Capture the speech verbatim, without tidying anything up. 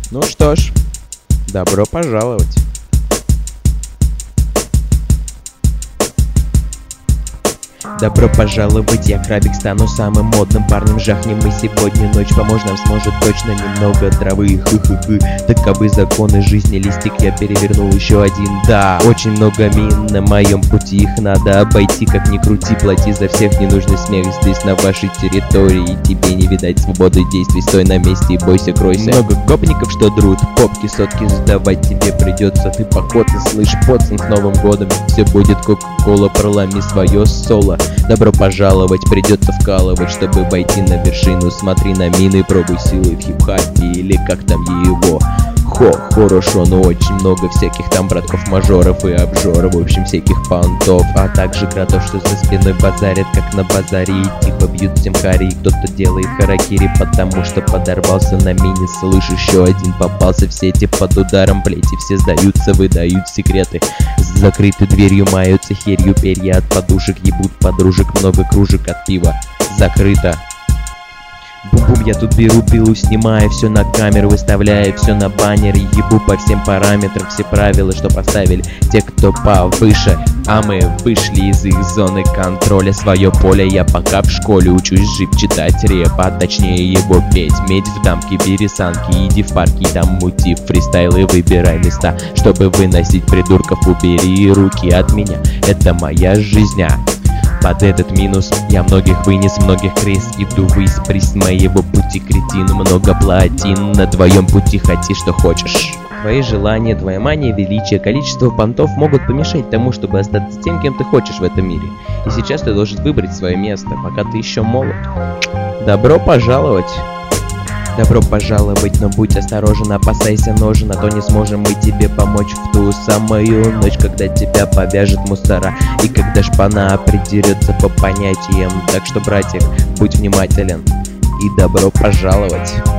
Ну что ж, добро пожаловать. Добро пожаловать, я Крабик, стану самым модным парнем. Жахнем мы сегодня ночь, помочь нам сможет точно немного травы. Хы-хы-хы, таковы законы жизни, листик я перевернул еще один. Да, очень много мин на моем пути, их надо обойти, как ни крути. Плати за всех ненужный смех здесь на вашей территории. Тебе не видать свободы действий, стой на месте и бойся, кройся. Много гопников, что друт, попки, сотки задавать тебе придется. Ты походно, слышь, пацан, с Новым годом все будет кока-кола, проломи свое соло. Добро пожаловать, придется вкалывать, чтобы войти на вершину. Смотри на мины, пробуй силы в хип-хапе или как там его. Хо, хорошо, но очень много всяких там братков-мажоров и обжоров, в общем всяких понтов, а также кротов, что за спиной базарят, как на базаре, и типа бьют всем хари. Кто-то делает харакири, потому что подорвался на мине. Слышь, еще один попался в сети под ударом плети. Все сдаются, выдают секреты, с закрытой дверью маются херью. Перья от подушек ебут подружек, много кружек от пива. Закрыто. Бум-бум, я тут беру пилу, снимаю все на камеру, выставляю все на баннере, ебу по всем параметрам все правила, что поставили те, кто повыше. А мы вышли из их зоны контроля, свое поле. Я пока в школе учусь жить, читать рэп, а точнее его петь. Медь в дамке, бери санки, иди в парки, там мути фристайлы, выбирай места, чтобы выносить придурков. Убери руки от меня, это моя жизнь. А под этот минус я многих вынес, многих крыс. Иду ввысь, приз моего пути, кретин. Много платин на твоем пути, хоти что хочешь. Твои желания, твоя мания, величие, количество понтов могут помешать тому, чтобы остаться тем, кем ты хочешь в этом мире. И сейчас ты должен выбрать свое место, пока ты еще молод. Добро пожаловать. Добро пожаловать, но будь осторожен, опасайся ножен, а то не сможем мы тебе помочь в ту самую ночь, когда тебя повяжет мусора и когда шпана придерется по понятиям. Так что, братик, будь внимателен и добро пожаловать.